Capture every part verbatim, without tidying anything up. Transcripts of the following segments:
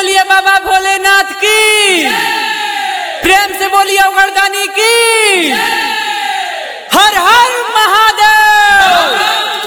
बोलिए बाबा भोलेनाथ की, प्रेम से बोलिए उगरदानी की। हर हर महादेव।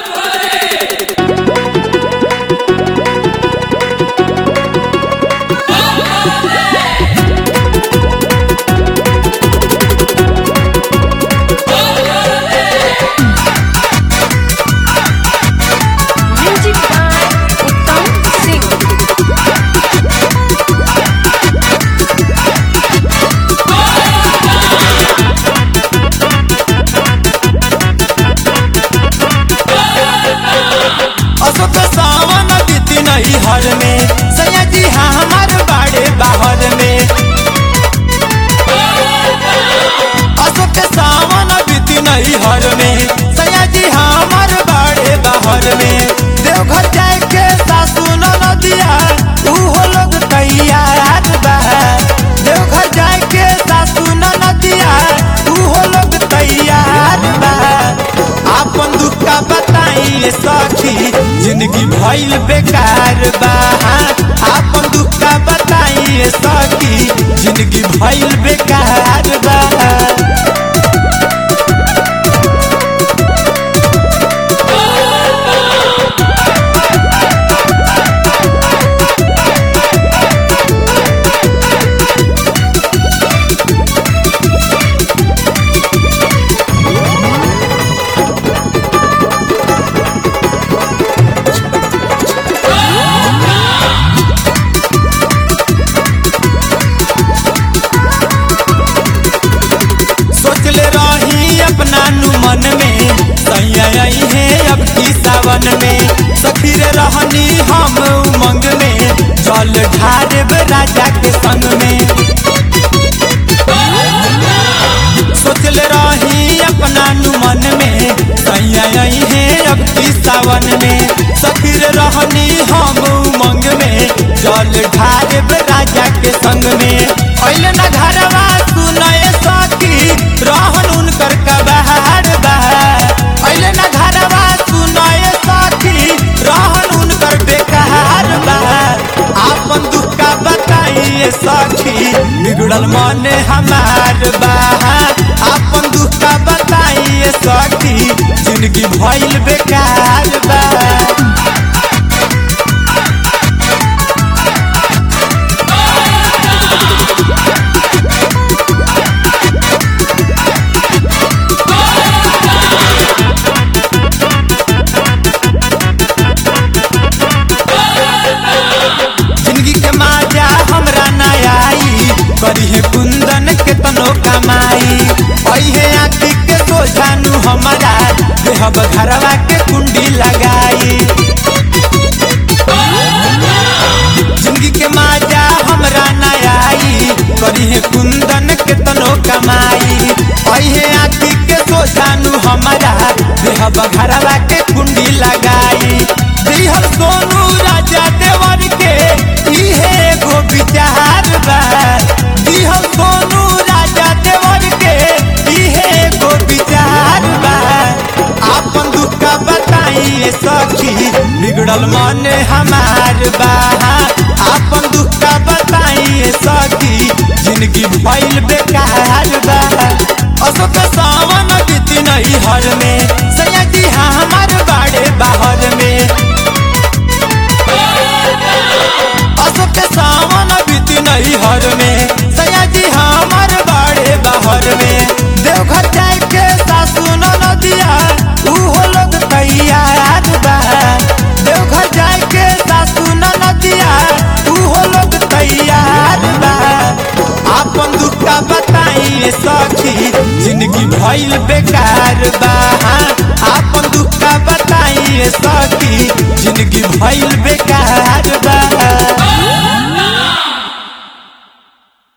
हर में सैया जी हाँ हमार बाड़े बाहर में अशोक सावन बीती नहीं हर में सैया जी हाँ हमार बाड़े बाहर में देवघर जाए के सासू नदिया उहो लोग तैयार बा। देवघर जाए के सासू नदिया उहो लोग तैयार बा। आपन दुख का बताइए सखी जिंदगी भइल बेकार बा। आपन दुख का बताइए सखी जिंदगी भइल बेकार बा। मन में सैया आई है अब की सावन में सखी रे रहनी हम उमंग में जल ढारेब राजा के संग में। सोचले रही अपना नु मन में सैया आई है अब की सावन में सखी रे रहनी हम उमंग में जल ढारेब राजा के संग में। पहले न घरवा सुनाए सखी रहन उनकर कबाड़ बा। पहले न घरवा सुनाए सखी रहन उनकर बेकार बा। आपन दुख का बताइए सखी बिगड़ल मन हमार बा। आपन दुख का बताइए सखी जिंदगी भइल बेकार बा। करिए कुंदन के तनो कमाई अहे आखी के सोझानु हमारा देहब घरवा के कुंडी लगाई। जिंदगी के माजा हमरा न आई करिए कुंदन के तनो कमाई अहे आखी के सोझानु हमारा देहब घरवा के कुंडी लगाई। दिहल सोनू राजा देवर के इहे गो विचार बा। दिहल सोनू राजा देवर के इहे गो विचार बा। आपन दुख का बताइए सखी बिगड़ल मन हमार बा। आपन दुख का बताइए सखी जिंदगी भइल बेकार बा। अशोक सावन बीती नहीं हर में सैया जी हाँ हमार बाड़े बाहर में। अशोक सावन बीती नहीं हर में सैया जी हाँ हमार बाड़े बाहर में। देवघर जाए के सासू नदिया उहो लोग तैयार बा। देवघर जाए के सासू नदिया उहो लोग तैयार बा। आपन दुख का बताइए सखी जिंदगी भइल बेकार बा। आपन दुख का बताइए सखी जिंदगी भइल बेकार बा।